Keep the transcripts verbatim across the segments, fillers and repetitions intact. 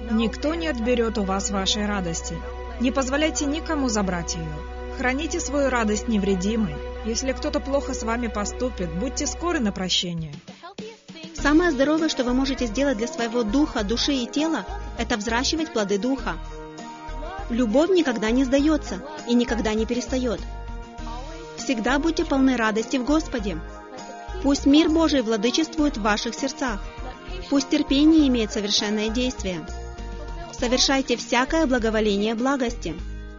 Никто не отберет у вас вашей радости. Не позволяйте никому забрать ее. Храните свою радость невредимой. Если кто-то плохо с вами поступит, будьте скоры на прощение. Самое здоровое, что вы можете сделать для своего духа, души и тела, это взращивать плоды духа. Любовь никогда не сдается и никогда не перестает. Всегда будьте полны радости в Господе. Пусть мир Божий владычествует в ваших сердцах. Пусть терпение имеет совершенное действие. Совершайте всякое благоволение благости.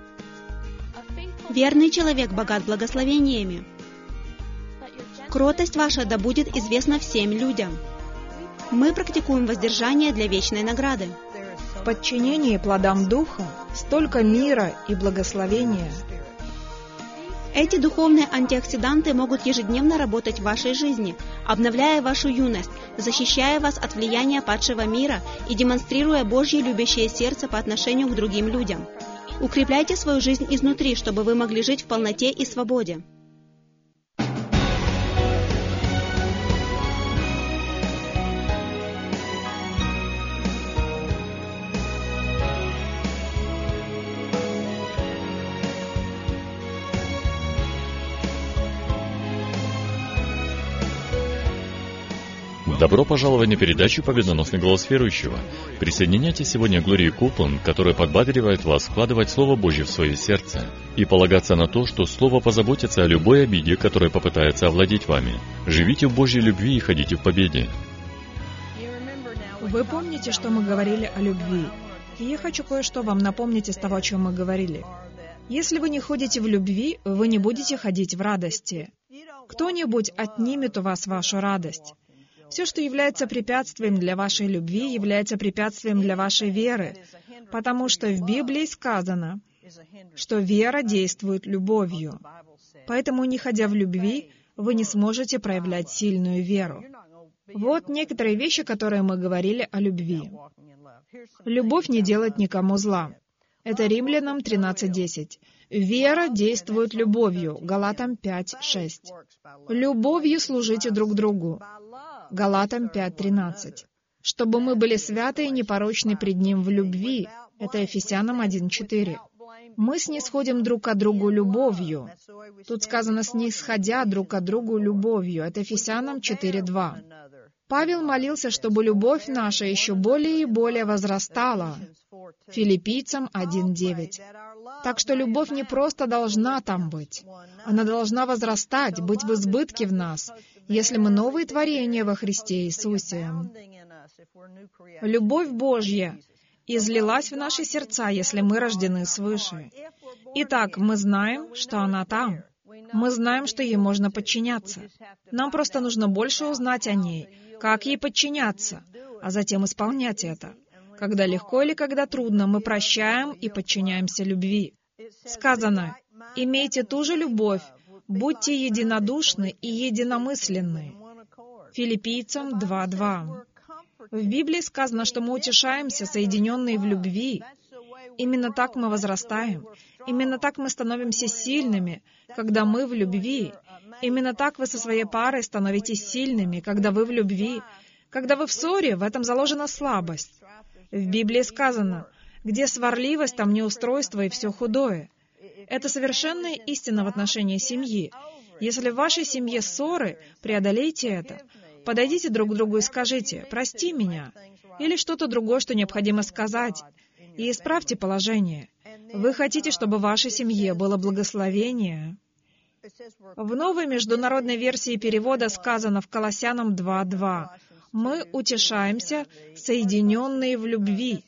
Верный человек богат благословениями. Кротость ваша да будет известна всем людям. Мы практикуем воздержание для вечной награды. В подчинении плодам Духа столько мира и благословения. Эти духовные антиоксиданты могут ежедневно работать в вашей жизни, обновляя вашу юность, защищая вас от влияния падшего мира и демонстрируя Божье любящее сердце по отношению к другим людям. Укрепляйте свою жизнь изнутри, чтобы вы могли жить в полноте и свободе. Добро пожаловать на передачу «Победоносный голос верующего». Присоединяйтесь сегодня к Глории Копланд, которая подбадривает вас вкладывать Слово Божье в свое сердце и полагаться на то, что Слово позаботится о любой обиде, которая попытается овладеть вами. Живите в Божьей любви и ходите в победе. Вы помните, что мы говорили о любви? И я хочу кое-что вам напомнить из того, о чем мы говорили. Если вы не ходите в любви, вы не будете ходить в радости. Кто-нибудь отнимет у вас вашу радость. Все, что является препятствием для вашей любви, является препятствием для вашей веры, потому что в Библии сказано, что вера действует любовью. Поэтому, не ходя в любви, вы не сможете проявлять сильную веру. Вот некоторые вещи, которые мы говорили о любви. Любовь не делает никому зла. Это Римлянам тринадцать десять. Вера действует любовью. Галатам пять шесть. Любовью служите друг другу. Галатам пять тринадцать. Чтобы мы были святы и непорочны пред Ним в любви. Это Ефесянам один четыре. Мы снисходим друг к другу любовью. Тут сказано «снисходя друг к другу любовью». Это Ефесянам четыре два. Павел молился, чтобы любовь наша еще более и более возрастала. Филиппийцам один девять. Так что любовь не просто должна там быть. Она должна возрастать, быть в избытке в нас, если мы новые творения во Христе Иисусе. Любовь Божья излилась в наши сердца, если мы рождены свыше. Итак, мы знаем, что она там. Мы знаем, что ей можно подчиняться. Нам просто нужно больше узнать о ней, как ей подчиняться, а затем исполнять это. Когда легко или когда трудно, мы прощаем и подчиняемся любви. Сказано, «Имейте ту же любовь, будьте единодушны и единомысленны». Филиппийцам два два. В Библии сказано, что мы утешаемся, соединенные в любви. Именно так мы возрастаем. Именно так мы становимся сильными, когда мы в любви. Именно так вы со своей парой становитесь сильными, когда вы в любви. Когда вы в ссоре, в этом заложена слабость. В Библии сказано, где сварливость, там неустройство и все худое. Это совершенная истина в отношении семьи. Если в вашей семье ссоры, преодолейте это. Подойдите друг к другу и скажите «прости меня» или что-то другое, что необходимо сказать, и исправьте положение. Вы хотите, чтобы в вашей семье было благословение? В новой международной версии перевода сказано в Колоссянам два два. Мы утешаемся, соединенные в любви.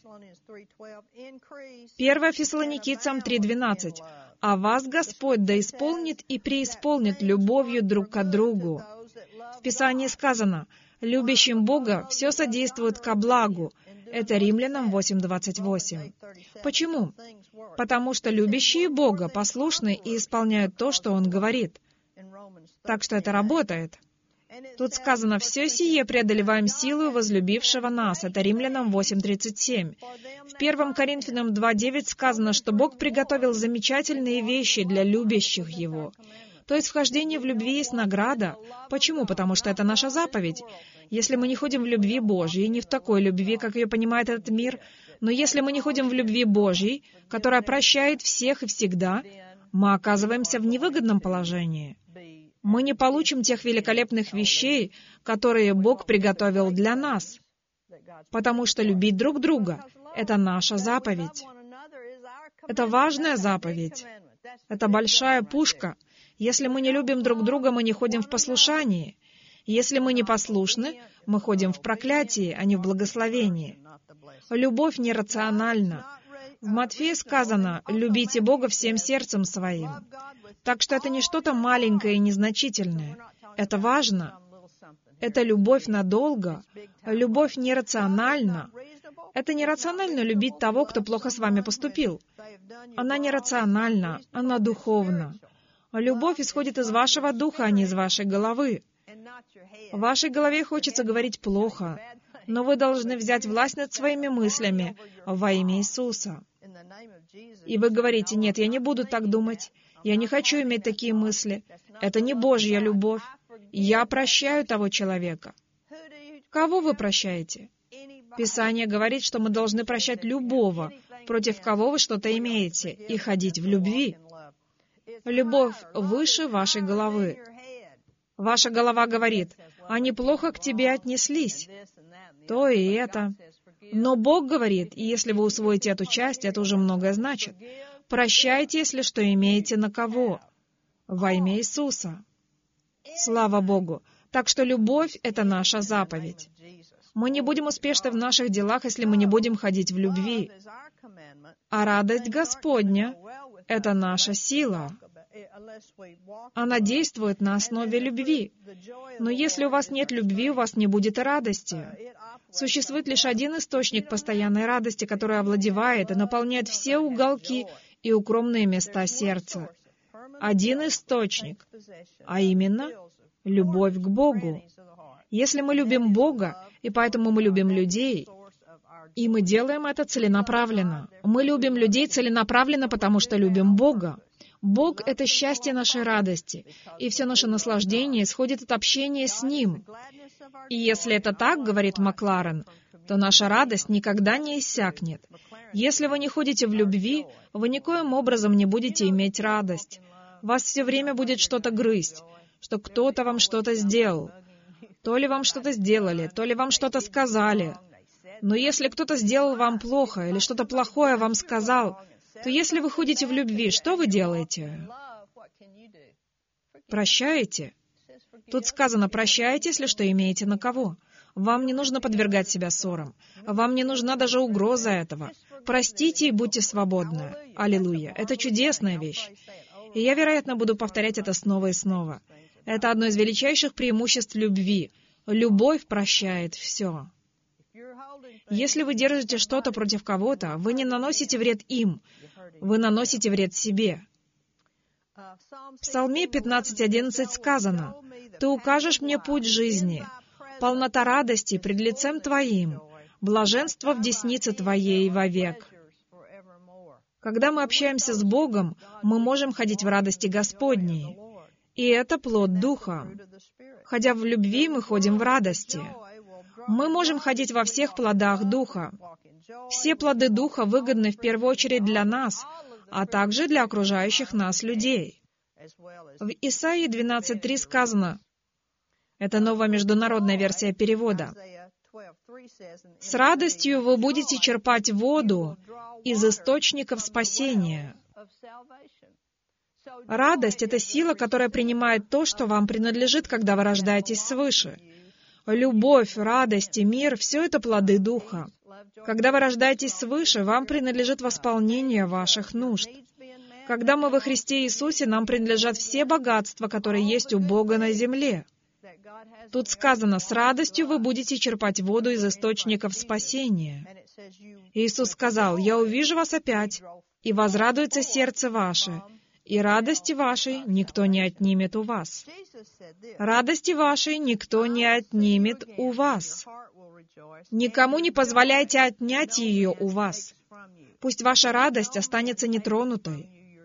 первое Фессалоникийцам три двенадцать. «А вас Господь да исполнит и преисполнит любовью друг к другу». В Писании сказано, «Любящим Бога все содействует ко благу». Это Римлянам восемь двадцать восемь. Почему? Потому что любящие Бога послушны и исполняют то, что Он говорит. Так что это работает. Тут сказано, «Все сие преодолеваем силою возлюбившего нас». Это Римлянам восемь тридцать семь. В первое Коринфянам два девять сказано, что Бог приготовил замечательные вещи для любящих Его. То есть вхождение в любви есть награда. Почему? Потому что это наша заповедь. Если мы не ходим в любви Божьей, не в такой любви, как ее понимает этот мир, но если мы не ходим в любви Божьей, которая прощает всех и всегда, мы оказываемся в невыгодном положении. Мы не получим тех великолепных вещей, которые Бог приготовил для нас. Потому что любить друг друга — это наша заповедь. Это важная заповедь. Это большая пушка. Если мы не любим друг друга, мы не ходим в послушании. Если мы не послушны, мы ходим в проклятии, а не в благословении. Любовь нерациональна. В Матфея сказано: «Любите Бога всем сердцем своим». Так что это не что-то маленькое и незначительное. Это важно. Это любовь надолго. Любовь нерациональна. Это нерационально любить того, кто плохо с вами поступил. Она нерациональна, она духовна. Любовь исходит из вашего духа, а не из вашей головы. В вашей голове хочется говорить плохо, но вы должны взять власть над своими мыслями во имя Иисуса. И вы говорите: «Нет, я не буду так думать. Я не хочу иметь такие мысли. Это не Божья любовь. Я прощаю того человека». Кого вы прощаете? Писание говорит, что мы должны прощать любого, против кого вы что-то имеете, и ходить в любви. Любовь выше вашей головы. Ваша голова говорит: «Они плохо к тебе отнеслись». То и это. Но Бог говорит, и если вы усвоите эту часть, это уже многое значит. Прощайте, если что имеете на кого. Во имя Иисуса. Слава Богу. Так что любовь — это наша заповедь. Мы не будем успешны в наших делах, если мы не будем ходить в любви. А радость Господня — это наша сила. Она действует на основе любви. Но если у вас нет любви, у вас не будет и радости. Существует лишь один источник постоянной радости, который овладевает и наполняет все уголки и укромные места сердца. Один источник, а именно любовь к Богу. Если мы любим Бога, и поэтому мы любим людей, и мы делаем это целенаправленно. Мы любим людей целенаправленно, потому что любим Бога. Бог — это счастье нашей радости, и все наше наслаждение исходит от общения с Ним. И если это так, говорит Макларен, то наша радость никогда не иссякнет. Если вы не ходите в любви, вы никоим образом не будете иметь радость. Вас все время будет что-то грызть, что кто-то вам что-то сделал. То ли вам что-то сделали, то ли вам что-то сказали. Но если кто-то сделал вам плохо, или что-то плохое вам сказал, то если вы ходите в любви, что вы делаете? Прощаете? Тут сказано: прощайте, если что имеете на кого. Вам не нужно подвергать себя ссорам. Вам не нужна даже угроза этого. Простите и будьте свободны. Аллилуйя. Это чудесная вещь. И я, вероятно, буду повторять это снова и снова. Это одно из величайших преимуществ любви. Любовь прощает все. Если вы держите что-то против кого-то, вы не наносите вред им, вы наносите вред себе. В Псалме пятнадцать одиннадцать сказано: «Ты укажешь мне путь жизни, полнота радости пред лицем Твоим, блаженство в деснице Твоей вовек». Когда мы общаемся с Богом, мы можем ходить в радости Господней. И это плод Духа. Ходя в любви, мы ходим в радости. Мы можем ходить во всех плодах Духа. Все плоды Духа выгодны в первую очередь для нас, а также для окружающих нас людей. В Исаии двенадцать три сказано, это новая международная версия перевода: «С радостью вы будете черпать воду из источников спасения». Радость — это сила, которая принимает то, что вам принадлежит, когда вы рождаетесь свыше. Любовь, радость и мир — все это плоды Духа. Когда вы рождаетесь свыше, вам принадлежит восполнение ваших нужд. Когда мы во Христе Иисусе, нам принадлежат все богатства, которые есть у Бога на земле. Тут сказано: «С радостью вы будете черпать воду из источников спасения». Иисус сказал: «Я увижу вас опять, и возрадуется сердце ваше, и радости вашей никто не отнимет у вас». Радости вашей никто не отнимет у вас. Никому не позволяйте отнять ее у вас. Пусть ваша радость останется нетронутой.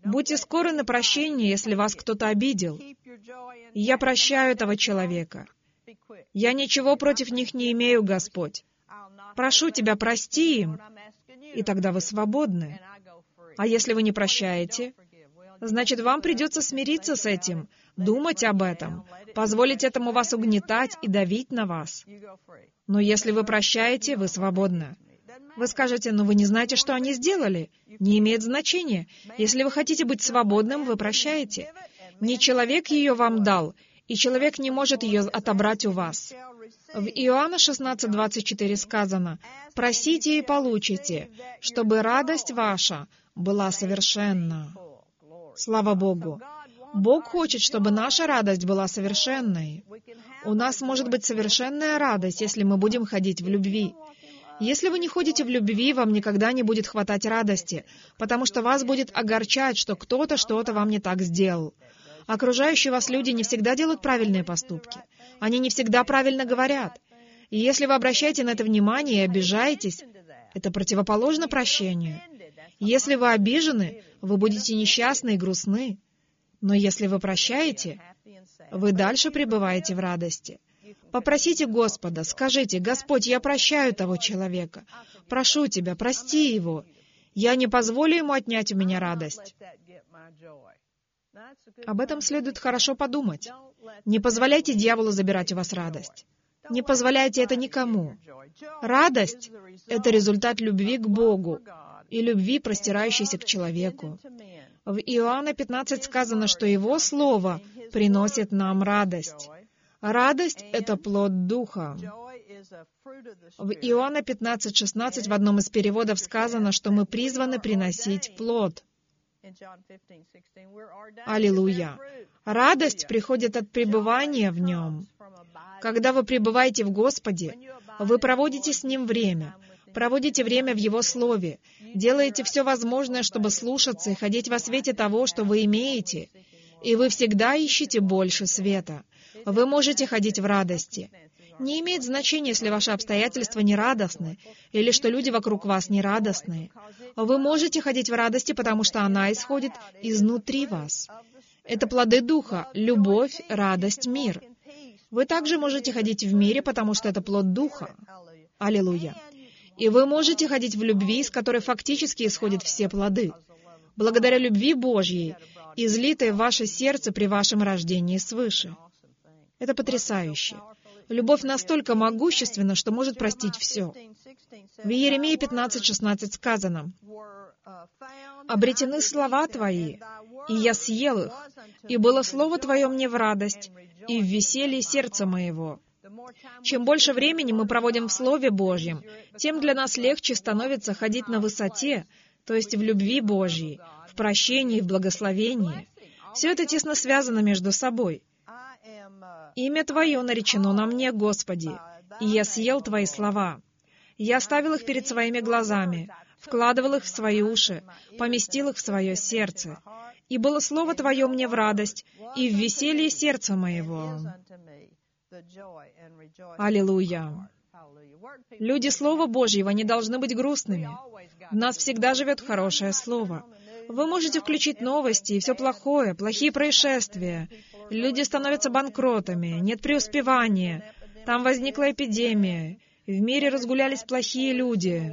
Будьте скоры на прощение, если вас кто-то обидел. Я прощаю этого человека. Я ничего против них не имею, Господь. Прошу Тебя, прости им, и тогда вы свободны. А если вы не прощаете, значит, вам придется смириться с этим, думать об этом, позволить этому вас угнетать и давить на вас. Но если вы прощаете, вы свободны. Вы скажете, но вы не знаете, что они сделали. Не имеет значения. Если вы хотите быть свободным, вы прощаете. Не человек ее вам дал, и человек не может ее отобрать у вас. В Иоанна шестнадцать двадцать четыре сказано: «Просите и получите, чтобы радость ваша была совершенна». Слава Богу! Бог хочет, чтобы наша радость была совершенной. У нас может быть совершенная радость, если мы будем ходить в любви. Если вы не ходите в любви, вам никогда не будет хватать радости, потому что вас будет огорчать, что кто-то что-то вам не так сделал. Окружающие вас люди не всегда делают правильные поступки. Они не всегда правильно говорят. И если вы обращаете на это внимание и обижаетесь, это противоположно прощению. Если вы обижены, вы будете несчастны и грустны. Но если вы прощаете, вы дальше пребываете в радости. Попросите Господа, скажите: «Господь, я прощаю того человека. Прошу Тебя, прости его. Я не позволю ему отнять у меня радость». Об этом следует хорошо подумать. Не позволяйте дьяволу забирать у вас радость. Не позволяйте это никому. Радость — это результат любви к Богу и любви, простирающейся к человеку. В Иоанна пятнадцать сказано, что Его Слово приносит нам радость. Радость — это плод Духа. В Иоанна пятнадцать шестнадцать в одном из переводов сказано, что мы призваны приносить плод. Аллилуйя! Радость приходит от пребывания в Нем. Когда вы пребываете в Господе, вы проводите с Ним время, проводите время в Его Слове, делаете все возможное, чтобы слушаться и ходить во свете того, что вы имеете, и вы всегда ищете больше света. Вы можете ходить в радости. Не имеет значения, если ваши обстоятельства не радостны, или что люди вокруг вас не радостные. Вы можете ходить в радости, потому что она исходит изнутри вас. Это плоды Духа — любовь, радость, мир. Вы также можете ходить в мире, потому что это плод Духа. Аллилуйя! И вы можете ходить в любви, из которой фактически исходят все плоды. Благодаря любви Божьей, излитой в ваше сердце при вашем рождении свыше. Это потрясающе. Любовь настолько могущественна, что может простить все. В Иеремии пятнадцать шестнадцать сказано: «Обретены слова Твои, и я съел их, и было слово Твое мне в радость, и в веселье сердца моего». Чем больше времени мы проводим в Слове Божьем, тем для нас легче становится ходить на высоте, то есть в любви Божьей, в прощении, в благословении. Все это тесно связано между собой. «Имя Твое наречено на мне, Господи, и я съел Твои слова. Я оставил их перед своими глазами, вкладывал их в свои уши, поместил их в свое сердце. И было слово Твое мне в радость, и в веселье сердца моего». Аллилуйя! Люди Слова Божьего не должны быть грустными. В нас всегда живет хорошее Слово. Вы можете включить новости, и все плохое, плохие происшествия. Люди становятся банкротами, нет преуспевания. Там возникла эпидемия. В мире разгулялись плохие люди.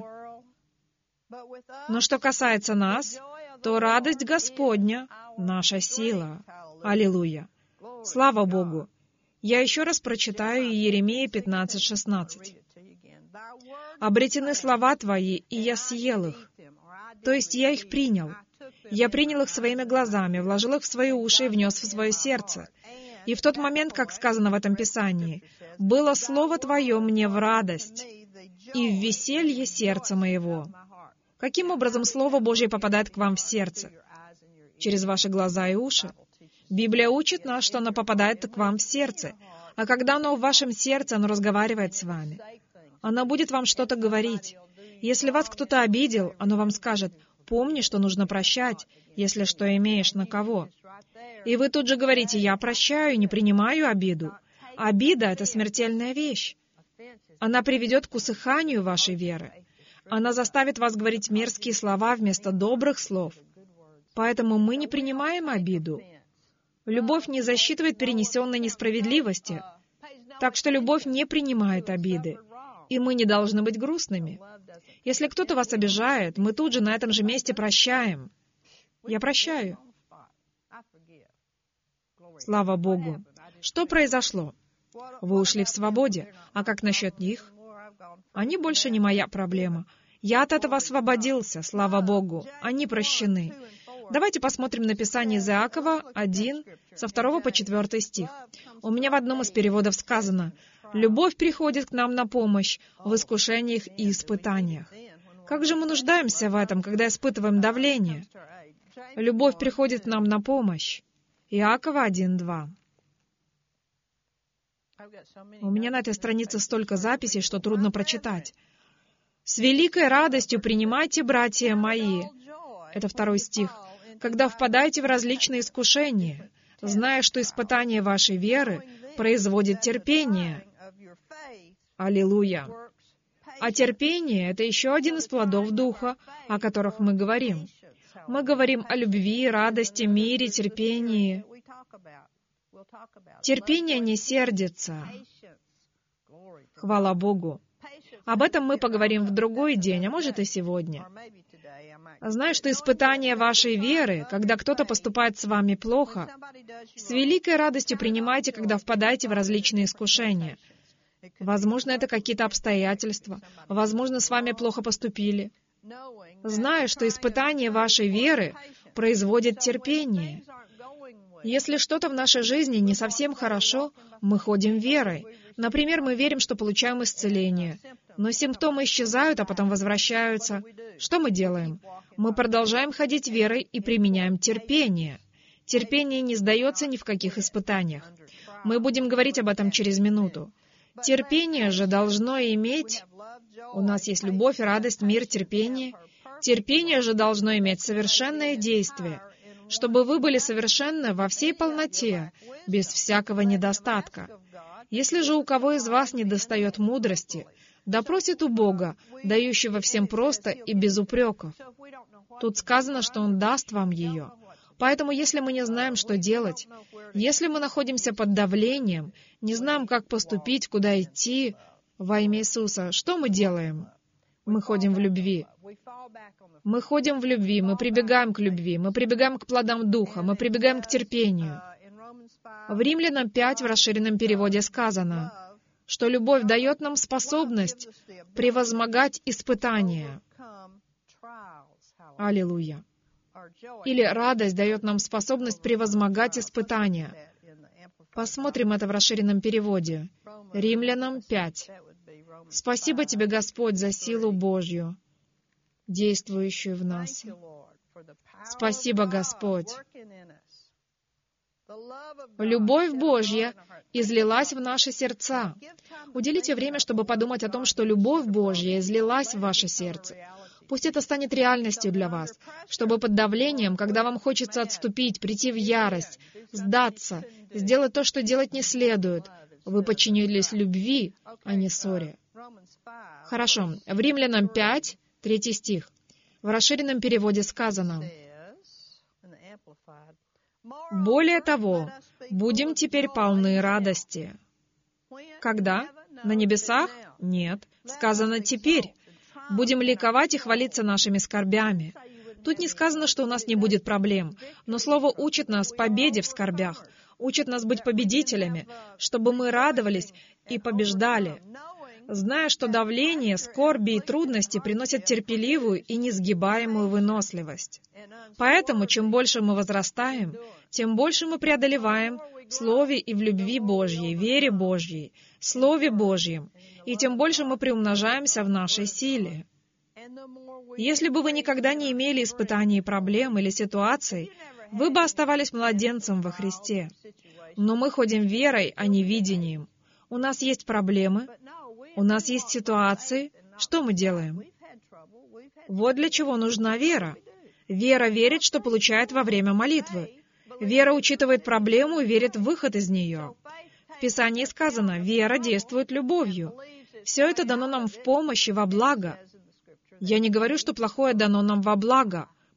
Но что касается нас, то радость Господня — наша сила. Аллилуйя! Слава Богу! Я еще раз прочитаю Иеремия пятнадцать шестнадцать. «Обретены слова Твои, и я съел их». То есть я их принял. Я принял их своими глазами, вложил их в свои уши и внес в свое сердце. И в тот момент, как сказано в этом Писании, «Было слово Твое мне в радость, и в веселье сердца моего». Каким образом Слово Божье попадает к вам в сердце? Через ваши глаза и уши. Библия учит нас, что оно попадает к вам в сердце. А когда оно в вашем сердце, оно разговаривает с вами. Оно будет вам что-то говорить. Если вас кто-то обидел, оно вам скажет: «Помни, что нужно прощать, если что имеешь на кого». И вы тут же говорите: «Я прощаю, не принимаю обиду». Обида — это смертельная вещь. Она приведет к усыханию вашей веры. Она заставит вас говорить мерзкие слова вместо добрых слов. Поэтому мы не принимаем обиду. Любовь не засчитывает перенесенной несправедливости. Так что любовь не принимает обиды. И мы не должны быть грустными. Если кто-то вас обижает, мы тут же на этом же месте прощаем. Я прощаю. Слава Богу. Что произошло? Вы ушли в свободе. А как насчет них? Они больше не моя проблема. Я от этого освободился, слава Богу. Они прощены. Давайте посмотрим на Писание из Иакова один, со второго по четвертый стих. У меня в одном из переводов сказано: «Любовь приходит к нам на помощь в искушениях и испытаниях». Как же мы нуждаемся в этом, когда испытываем давление? Любовь приходит к нам на помощь. Иакова один, два. У меня на этой странице столько записей, что трудно прочитать. «С великой радостью принимайте, братья мои». Это второй стих. «Когда впадаете в различные искушения, зная, что испытание вашей веры производит терпение». Аллилуйя! А терпение — это еще один из плодов Духа, о которых мы говорим. Мы говорим о любви, радости, мире, терпении. Терпение не сердится. Хвала Богу. Об этом мы поговорим в другой день, а может и сегодня. Знаю, что испытание вашей веры, когда кто-то поступает с вами плохо, с великой радостью принимайте, когда впадаете в различные искушения. Возможно, это какие-то обстоятельства. Возможно, с вами плохо поступили. Зная, что испытание вашей веры производит терпение. Если что-то в нашей жизни не совсем хорошо, мы ходим верой. Например, мы верим, что получаем исцеление. Но симптомы исчезают, а потом возвращаются. Что мы делаем? Мы продолжаем ходить верой и применяем терпение. Терпение не сдается ни в каких испытаниях. Мы будем говорить об этом через минуту. Терпение же должно иметь... У нас есть любовь, радость, мир, терпение. Терпение же должно иметь совершенное действие, чтобы вы были совершенны во всей полноте, без всякого недостатка. Если же у кого из вас недостает мудрости, да просит у Бога, дающего всем просто и без упреков. Тут сказано, что Он даст вам ее. Поэтому, если мы не знаем, что делать, если мы находимся под давлением, не знаем, как поступить, куда идти, во имя Иисуса, что мы делаем? Мы ходим в любви. Мы ходим в любви, мы прибегаем к любви, мы прибегаем к плодам Духа, мы прибегаем к терпению. В Римлянам пять в расширенном переводе сказано, что любовь дает нам способность превозмогать испытания. Аллилуйя. Или радость дает нам способность превозмогать испытания. Посмотрим это в расширенном переводе. Римлянам пять. Спасибо Тебе, Господь, за силу Божью, действующую в нас. Спасибо, Господь. Любовь Божья излилась в наши сердца. Уделите время, чтобы подумать о том, что любовь Божья излилась в ваше сердце. Пусть это станет реальностью для вас, чтобы под давлением, когда вам хочется отступить, прийти в ярость, сдаться, сделать то, что делать не следует, вы подчинились любви, а не ссоре. Хорошо. В Римлянам пять, третий стих. В расширенном переводе сказано: «Более того, будем теперь полны радости». Когда? На небесах? Нет. Сказано «теперь». Будем ликовать и хвалиться нашими скорбями. Тут не сказано, что у нас не будет проблем, но Слово учит нас победе в скорбях, учит нас быть победителями, чтобы мы радовались и побеждали, зная, что давление, скорби и трудности приносят терпеливую и несгибаемую выносливость. Поэтому, чем больше мы возрастаем, тем больше мы преодолеваем в Слове и в любви Божьей, вере Божьей, Слове Божьем, и тем больше мы приумножаемся в нашей силе. Если бы вы никогда не имели испытаний, проблем или ситуаций, вы бы оставались младенцем во Христе. Но мы ходим верой, а не видением. У нас есть проблемы, у нас есть ситуации. Что мы делаем? Вот для чего нужна вера. Вера верит, что получает во время молитвы. Вера учитывает проблему и верит в выход из нее. В Писании сказано: «Вера действует любовью». Все это дано нам в помощь и во благо. Я не говорю, что плохое дано нам во благо.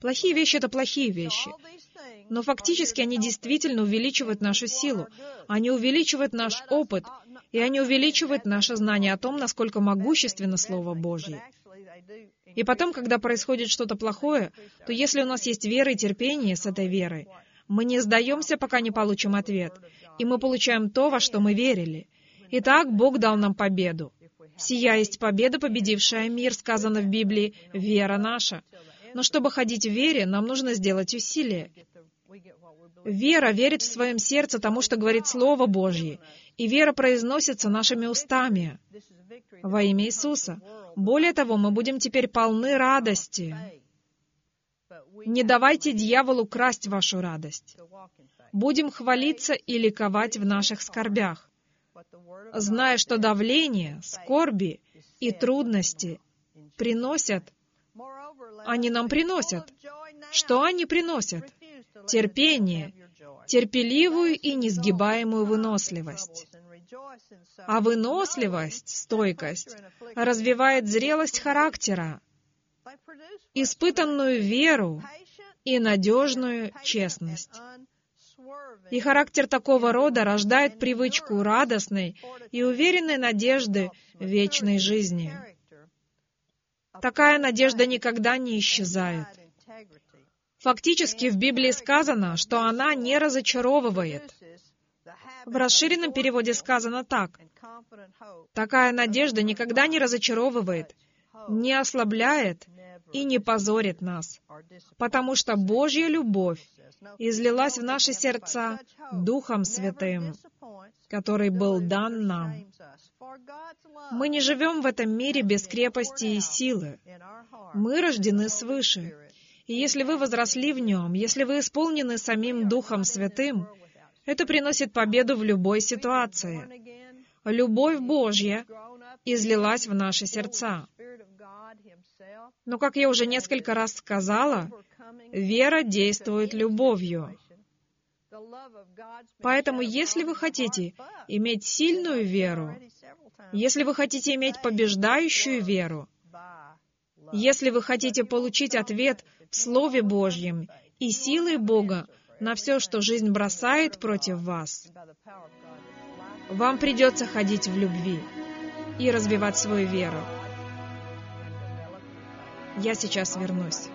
Плохие вещи — это плохие вещи. Но фактически они действительно увеличивают нашу силу. Они увеличивают наш опыт, и они увеличивают наше знание о том, насколько могущественно Слово Божье. И потом, когда происходит что-то плохое, то если у нас есть вера и терпение с этой верой, мы не сдаемся, пока не получим ответ, и мы получаем то, во что мы верили. Итак, Бог дал нам победу. «Сия есть победа, победившая мир», сказано в Библии, «вера наша». Но чтобы ходить в вере, нам нужно сделать усилие. Вера верит в своем сердце тому, что говорит Слово Божье, и вера произносится нашими устами во имя Иисуса. Более того, мы будем теперь полны радости. Не давайте дьяволу красть вашу радость. Будем хвалиться и ликовать в наших скорбях, зная, что давление, скорби и трудности приносят, они нам приносят. Что они приносят? Терпение, терпеливую и несгибаемую выносливость. А выносливость, стойкость, развивает зрелость характера, испытанную веру и надежную честность. И характер такого рода рождает привычку радостной и уверенной надежды вечной жизни. Такая надежда никогда не исчезает. Фактически в Библии сказано, что она не разочаровывает. В расширенном переводе сказано так: «Такая надежда никогда не разочаровывает, не ослабляет и не позорит нас, потому что Божья любовь излилась в наши сердца Духом Святым, который был дан нам». Мы не живем в этом мире без крепости и силы. Мы рождены свыше. И если вы возросли в нем, если вы исполнены самим Духом Святым, это приносит победу в любой ситуации. Любовь Божья излилась в наши сердца. Но, как я уже несколько раз сказала, вера действует любовью. Поэтому, если вы хотите иметь сильную веру, если вы хотите иметь побеждающую веру, если вы хотите получить ответ в Слове Божьем и силой Бога на все, что жизнь бросает против вас, вам придется ходить в любви и развивать свою веру. Я сейчас вернусь.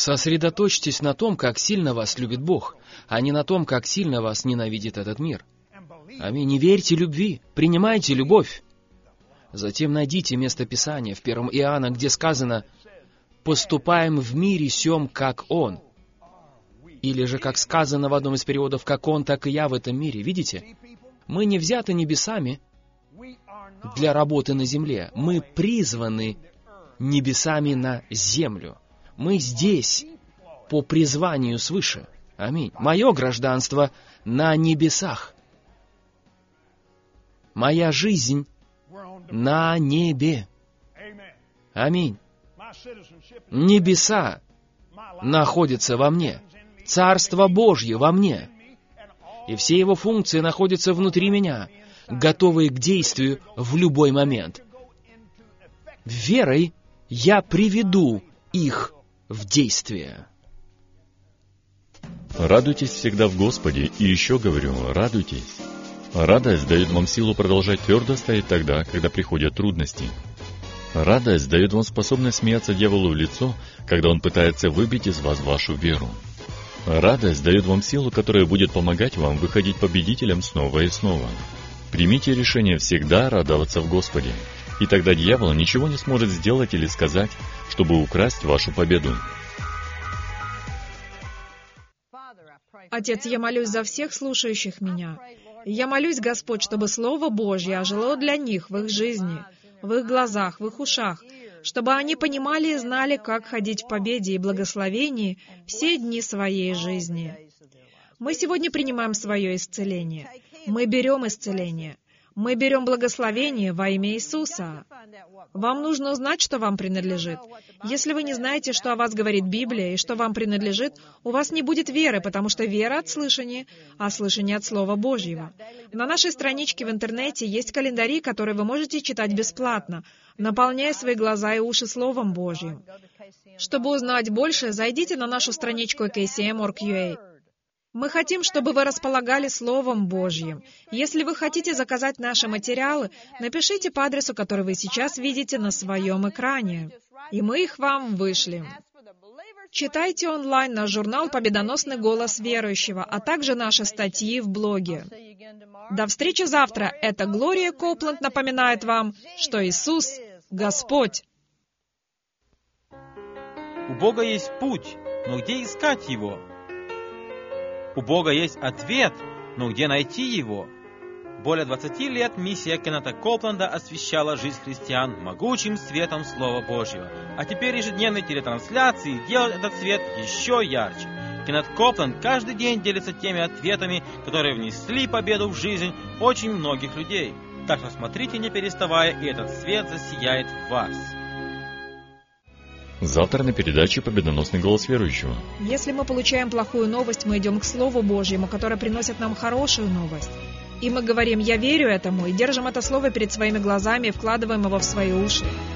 Сосредоточьтесь на том, как сильно вас любит Бог, а не на том, как сильно вас ненавидит этот мир. Аминь. Не верьте любви, принимайте любовь. Затем найдите место Писания в первом Иоанна, где сказано: «Поступаем в мире сем, как Он». Или же, как сказано в одном из переводов, «Как Он, так и я в этом мире». Видите? Мы не взяты небесами для работы на земле. Мы призваны небесами на землю. Мы здесь по призванию свыше. Аминь. Мое гражданство на небесах. Моя жизнь на небе. Аминь. Небеса находятся во мне. Царство Божье во мне. И все его функции находятся внутри меня, готовые к действию в любой момент. Верой я приведу их в действие. Радуйтесь всегда в Господе, и еще говорю, радуйтесь. Радость дает вам силу продолжать твердо стоять тогда, когда приходят трудности. Радость дает вам способность смеяться дьяволу в лицо, когда он пытается выбить из вас вашу веру. Радость дает вам силу, которая будет помогать вам выходить победителем снова и снова. Примите решение всегда радоваться в Господе, и тогда дьявол ничего не сможет сделать или сказать, чтобы украсть вашу победу. Отец, я молюсь за всех слушающих меня. Я молюсь, Господь, чтобы Слово Божье ожило для них в их жизни, в их глазах, в их ушах, чтобы они понимали и знали, как ходить в победе и благословении все дни своей жизни. Мы сегодня принимаем свое исцеление. Мы берем исцеление. Мы берем благословение во имя Иисуса. Вам нужно узнать, что вам принадлежит. Если вы не знаете, что о вас говорит Библия и что вам принадлежит, у вас не будет веры, потому что вера от слышания, а слышание от Слова Божьего. На нашей страничке в интернете есть календари, которые вы можете читать бесплатно, наполняя свои глаза и уши Словом Божьим. Чтобы узнать больше, зайдите на нашу страничку кей си эм точка орг точка ю а. Мы хотим, чтобы вы располагали Словом Божьим. Если вы хотите заказать наши материалы, напишите по адресу, который вы сейчас видите на своем экране, и мы их вам вышлем. Читайте онлайн наш журнал «Победоносный голос верующего», а также наши статьи в блоге. До встречи завтра. Это Глория Копланд напоминает вам, что Иисус — Господь. У Бога есть путь, но где искать его? У Бога есть ответ, но где найти его? Более двадцати лет миссия Кеннета Копланда освещала жизнь христиан могучим светом Слова Божьего. А теперь ежедневные трансляции делают этот свет еще ярче. Кеннет Копланд каждый день делится теми ответами, которые внесли победу в жизнь очень многих людей. Так что смотрите, не переставая, и этот свет засияет в вас. Завтра на передаче «Победоносный голос верующего». Если мы получаем плохую новость, мы идем к Слову Божьему, которое приносит нам хорошую новость. И мы говорим: «Я верю этому», и держим это слово перед своими глазами и вкладываем его в свои уши.